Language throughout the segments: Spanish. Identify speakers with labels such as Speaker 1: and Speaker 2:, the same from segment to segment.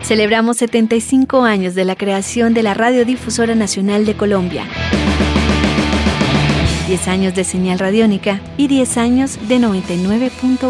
Speaker 1: Celebramos 75 años de la creación de la Radiodifusora Nacional de Colombia. 10 años de señal radiónica y 10 años de 99.1.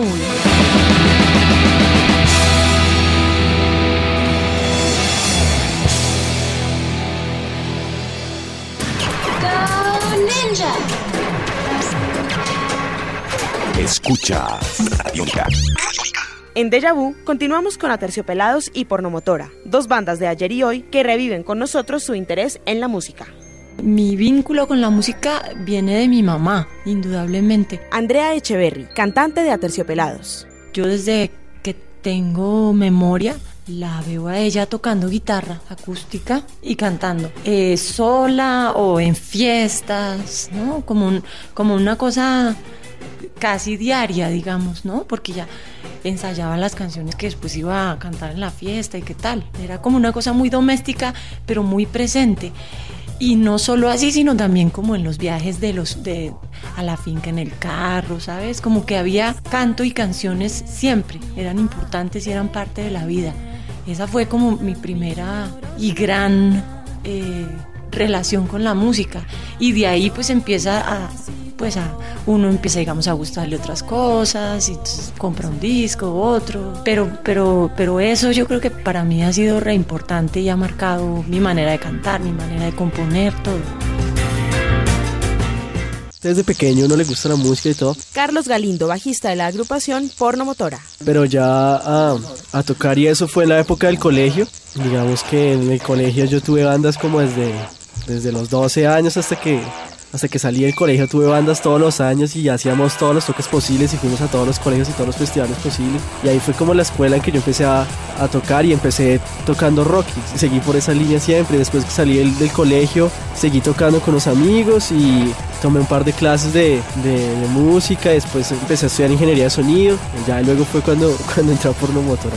Speaker 2: Escuchas Radiónica.
Speaker 3: En Déjà Vu continuamos con Aterciopelados y Pornomotora, dos bandas de ayer y hoy que reviven con nosotros su interés en la música.
Speaker 4: Mi vínculo con la música viene de mi mamá, indudablemente.
Speaker 3: Andrea Echeverry, cantante de Aterciopelados.
Speaker 4: Yo desde que tengo memoria la veo a ella tocando guitarra acústica y cantando, sola o en fiestas, ¿no? Como una cosa casi diaria, digamos, ¿no? Porque ya ensayaba las canciones que después iba a cantar en la fiesta y qué tal. Era como una cosa muy doméstica, pero muy presente. Y no solo así, sino también como en los viajes a la finca en el carro, ¿sabes? Como que había canto y canciones siempre, eran importantes y eran parte de la vida. Esa fue como mi primera y gran relación con la música. Y de ahí pues uno empieza, digamos, a gustarle otras cosas y entonces compra un disco, otro, pero eso yo creo que para mí ha sido re importante y ha marcado mi manera de cantar, mi manera de componer, todo.
Speaker 5: Desde pequeño uno le gusta la música y todo.
Speaker 3: Carlos Galindo, bajista de la agrupación Pornomotora.
Speaker 5: Pero ya a tocar y eso fue en la época del colegio. Digamos que en el colegio yo tuve bandas como desde los 12 años hasta que salí del colegio. Tuve bandas todos los años y hacíamos todos los toques posibles y fuimos a todos los colegios y todos los festivales posibles. Y ahí fue como la escuela en que yo empecé a tocar y empecé tocando rock y seguí por esa línea siempre. Después que salí del colegio seguí tocando con los amigos y tomé un par de clases de música. Después empecé a estudiar ingeniería de sonido. Ya luego fue cuando entré a Pornomotora,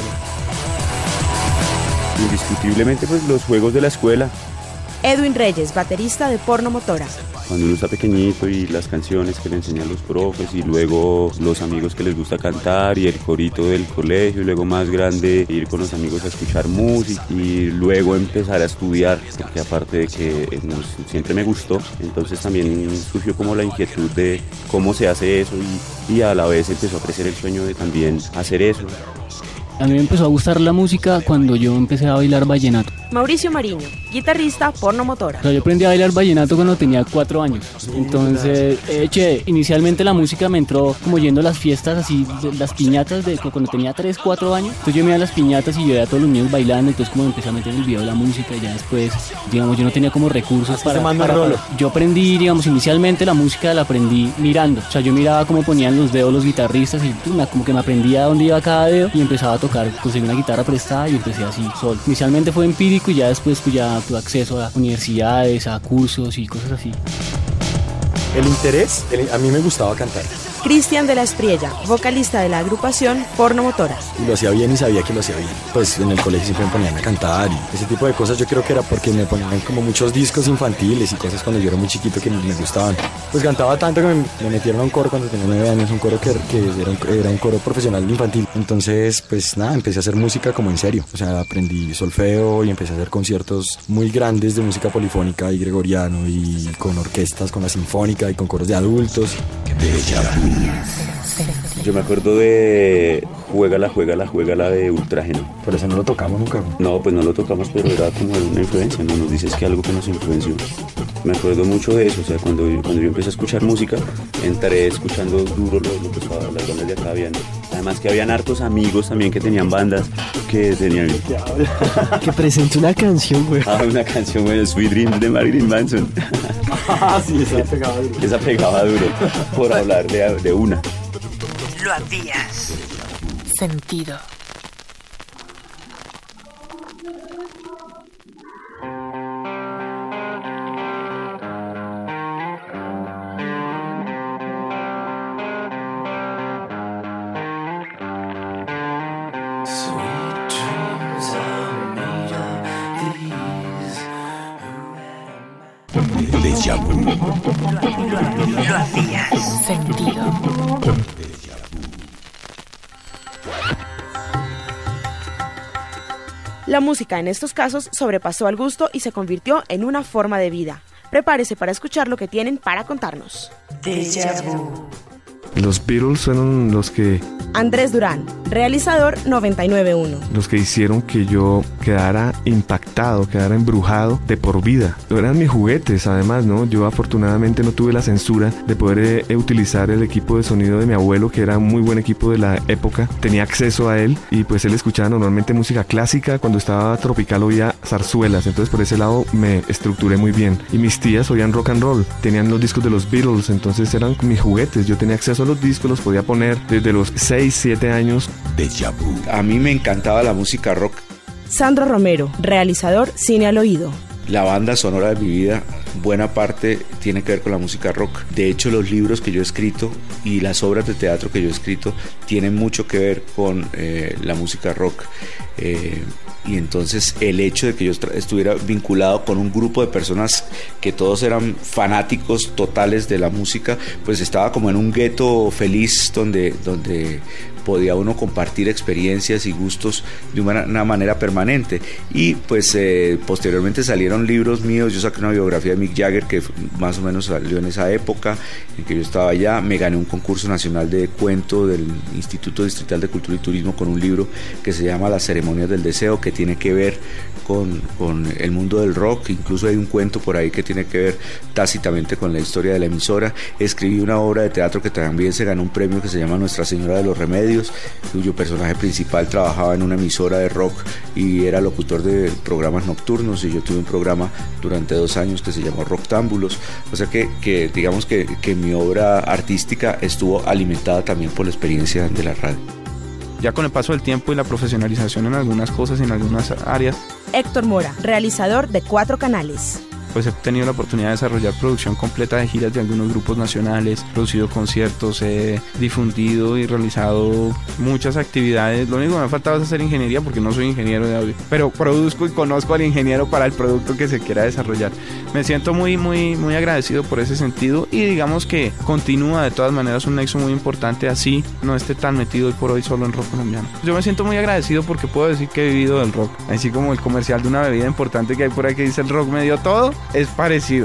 Speaker 5: ¿no?
Speaker 6: Indiscutiblemente pues los juegos de la escuela.
Speaker 3: Edwin Reyes, baterista de Pornomotora.
Speaker 6: Cuando uno está pequeñito y las canciones que le enseñan los profes y luego los amigos que les gusta cantar y el corito del colegio y luego más grande ir con los amigos a escuchar música y luego empezar a estudiar, porque aparte de que siempre me gustó, entonces también surgió como la inquietud de cómo se hace eso y a la vez empezó a crecer el sueño de también hacer eso.
Speaker 7: A mí me empezó a gustar la música cuando yo empecé a bailar vallenato.
Speaker 3: Mauricio Mariño, guitarrista Pornomotora.
Speaker 7: O sea, yo aprendí a bailar vallenato cuando tenía 4 años. Entonces, inicialmente la música me entró como yendo a las fiestas así, las piñatas de cuando tenía 3, 4 años. Entonces yo me iba a las piñatas y yo veía a todos los niños bailando, entonces como empecé a meter el video de la música y ya después, digamos, yo no tenía como recursos para yo aprendí, digamos, inicialmente la música la aprendí mirando. O sea, yo miraba cómo ponían los dedos los guitarristas y como que me aprendía dónde iba cada dedo y empezaba a tocar, conseguí una guitarra prestada y empecé así solo. Inicialmente fue empírico y ya después pues ya tuve acceso a universidades, a cursos y cosas así.
Speaker 8: El interés, a mí me gustaba cantar.
Speaker 3: Cristian de la Espriella, vocalista de la agrupación Pornomotora.
Speaker 8: Y lo hacía bien y sabía que lo hacía bien. Pues en el colegio siempre me ponían a cantar y ese tipo de cosas. Yo creo que era porque me ponían como muchos discos infantiles y cosas cuando yo era muy chiquito que me gustaban. Pues cantaba tanto que me metieron a un coro cuando tenía 9 años, un coro que era un coro profesional infantil. Entonces, pues nada, empecé a hacer música como en serio. O sea, aprendí solfeo y empecé a hacer conciertos muy grandes de música polifónica y gregoriano y con orquestas, con la sinfónica y con coros de adultos.
Speaker 6: Yo me acuerdo de Juégala de Ultrágeno.
Speaker 8: Por eso no lo tocamos nunca.
Speaker 6: No, pues no lo tocamos, pero era como una influencia, ¿no? Nos dices que algo que nos influenció. Me acuerdo mucho de eso, o sea, cuando yo empecé a escuchar música, entré escuchando duro lo que estaba, las bandas de acá habían. Además que habían hartos amigos también que tenían bandas que tenían...
Speaker 5: Que presente una canción, güey.
Speaker 6: Una canción, güey, Sweet Dream de Marilyn Manson.
Speaker 8: Sí, esa pegaba duro.
Speaker 6: Esa pegaba duro, por hablar de una.
Speaker 9: Lo habías sentido. Lo habías sentido.
Speaker 3: La música en estos casos sobrepasó al gusto y se convirtió en una forma de vida. Prepárese para escuchar lo que tienen para contarnos.
Speaker 9: Déjà vu.
Speaker 2: Los Beatles fueron los que
Speaker 3: Andrés Durán, realizador 991.
Speaker 2: Los que hicieron que yo quedara impactado, quedara embrujado de por vida. Eran mis juguetes, además, ¿no? Yo afortunadamente no tuve la censura de poder utilizar el equipo de sonido de mi abuelo, que era un muy buen equipo de la época. Tenía acceso a él y pues él escuchaba normalmente música clásica. Cuando estaba tropical oía zarzuelas, entonces por ese lado me estructuré muy bien. Y mis tías oían rock and roll, tenían los discos de los Beatles, entonces eran mis juguetes. Yo tenía acceso a los discos, los podía poner desde los 6, 7 años.
Speaker 10: Déjà vu. A mí me encantaba la música rock.
Speaker 3: Sandro Romero, realizador Cine al Oído.
Speaker 10: La banda sonora de mi vida, buena parte tiene que ver con la música rock. De hecho, los libros que yo he escrito y las obras de teatro que yo he escrito tienen mucho que ver con la música rock. Y entonces el hecho de que yo estuviera vinculado con un grupo de personas que todos eran fanáticos totales de la música, pues estaba como en un gueto feliz donde podía uno compartir experiencias y gustos de una manera permanente. Y pues posteriormente salieron libros míos. Yo saqué una biografía de Mick Jagger que más o menos salió en esa época en que yo estaba allá. Me gané un concurso nacional de cuento del Instituto Distrital de Cultura y Turismo con un libro que se llama Las Ceremonias del Deseo, que tiene que ver con el mundo del rock. Incluso hay un cuento por ahí que tiene que ver tácitamente con la historia de la emisora. Escribí una obra de teatro que también se ganó un premio que se llama Nuestra Señora de los Remedios, cuyo personaje principal trabajaba en una emisora de rock y era locutor de programas nocturnos, y yo tuve un programa durante 2 años que se llamó Rocktámbulos. O sea que digamos que mi obra artística estuvo alimentada también por la experiencia de la radio.
Speaker 11: Ya con el paso del tiempo y la profesionalización en algunas cosas y en algunas áreas.
Speaker 3: Héctor Mora, realizador de 4 canales.
Speaker 11: Pues he tenido la oportunidad de desarrollar producción completa de giras de algunos grupos nacionales, producido conciertos, he difundido y realizado muchas actividades. Lo único que me ha faltado es hacer ingeniería, porque no soy ingeniero de audio, pero produzco y conozco al ingeniero para el producto que se quiera desarrollar. Me siento muy agradecido por ese sentido, y digamos que continúa de todas maneras un nexo muy importante, así no esté tan metido hoy por hoy solo en rock colombiano. Yo me siento muy agradecido porque puedo decir que he vivido del rock, así como el comercial de una bebida importante que hay por ahí que dice el rock me dio todo. Es parecido.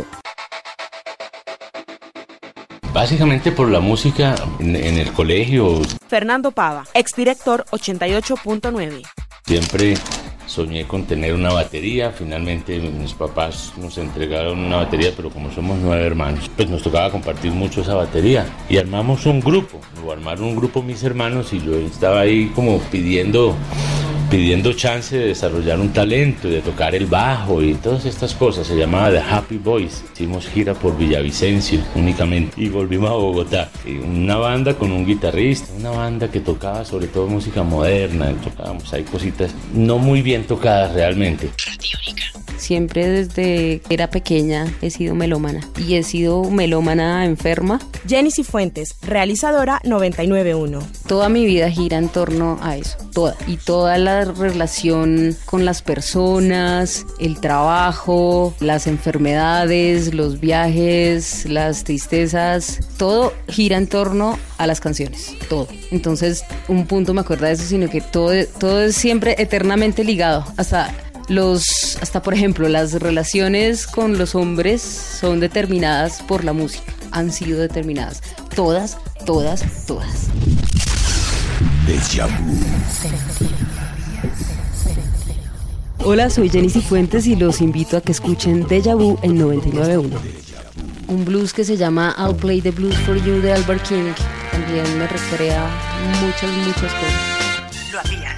Speaker 12: Básicamente por la música en el colegio.
Speaker 3: Fernando Pava, exdirector 88.9.
Speaker 12: Siempre soñé con tener una batería. Finalmente mis papás nos entregaron una batería, pero como somos 9 hermanos, pues nos tocaba compartir mucho esa batería. Y armamos un grupo, armaron un grupo mis hermanos, y yo estaba ahí como pidiendo chance de desarrollar un talento y de tocar el bajo y todas estas cosas. Se llamaba The Happy Boys. Hicimos gira por Villavicencio únicamente y volvimos a Bogotá. Y una banda con un guitarrista, una banda que tocaba sobre todo música moderna. Tocábamos ahí cositas no muy bien tocadas realmente.
Speaker 13: Siempre desde que era pequeña he sido melómana, y he sido melómana enferma.
Speaker 3: Jenny Cifuentes, realizadora 991.
Speaker 13: Toda mi vida gira en torno a eso, toda. Y toda la relación con las personas, el trabajo, las enfermedades, los viajes, las tristezas, todo gira en torno a las canciones, todo. Entonces, un punto me acuerda de eso, sino que todo es siempre eternamente ligado. Hasta por ejemplo, las relaciones con los hombres son determinadas por la música, han sido determinadas, todas.
Speaker 10: Déjà vu.
Speaker 13: Hola, soy Jenny Cifuentes y los invito a que escuchen Déjà Vu en 99.1. Un blues que se llama I'll Play the Blues for You de Albert King también me recrea muchas cosas.
Speaker 9: Lo hacías.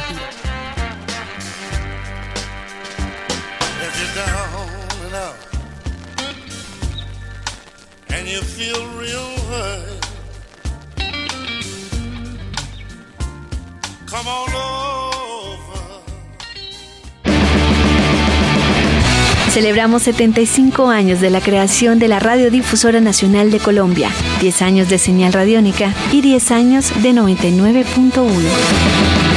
Speaker 14: You feel real hurt. Come on over.
Speaker 1: Celebramos 75 años de la creación de la Radiodifusora Nacional de Colombia, 10 años de señal radiónica y 10 años de 99.1.